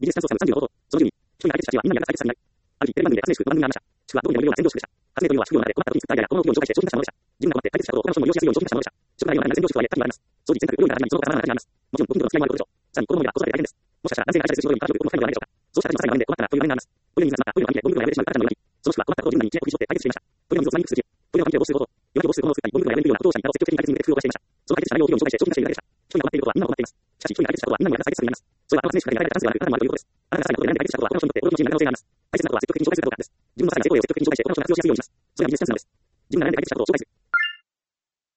ビジネスチャンスをつかむ3秒のこと。その10に、一人が解決したちはみんなに解決されない。ある日、テレビ番組で発明宿7万人がありました。宿はどうにもよるような全量宿でした。発明というのは宿業の中で困った時に作ったアイデアや物の費用を紹介して商品化したものでした。自分が困って解決したことを他の人も利用しやすいように商品化したものでした。食内容の中には全量宿とはいえ多岐にわたります。掃除、洗濯、料理などにはその他様々な中にあります。もちろん、ご近所の付き合いもあることでしょう。さらに、子供には子育てが大変です。もしかしたら男性が愛車で数仕事よりも彼女よりも深いのではないでしょうか。そうした家事のさらにがあるんで困ったらという場面があります。トイレに水が詰まったトイレの鍵でゴミ袋が破れてしまう赤ちゃんのように、その宿は困ったことを自分なりに一年を振り絞って解決していました。トイレの水をつまみにくくする。トイレの関係を防止すること。夜泣きを防止することを作ったり、ゴミ袋が破れるようなことをしたりなど積極的に解決に向けて工夫をしていました。その解決した内容を企業に紹介して商品化しているだけでした。一人が困っていることはみんなが困っています。しかし、一人が解決したことはみんなに渡す解決策になります。それはあの発明宿から得られたチャンスではなく、あなたにもあるということです。あなたが最後まで選んで解決したことは他の人にとって驚きのチームになる可能性があります。大切なことは積極的に紹介するかどうかです。自分の些細な成功例を積極的に紹介して他の人の成功を紹介するかどうかです。自分の些細な成功例をします。それがビジネスチャンスなのです。自分が選んで解決したことを紹介する。